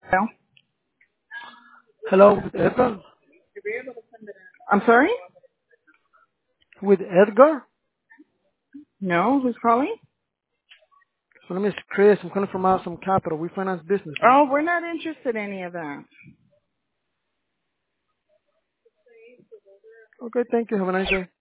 Hello? Hello, with Edgar? I'm sorry? With Edgar? No, who's calling? So my name is Chris. I'm calling from Awesome Capital. We finance businesses. Oh, we're not interested in any of that. Okay, thank you. Have a nice day.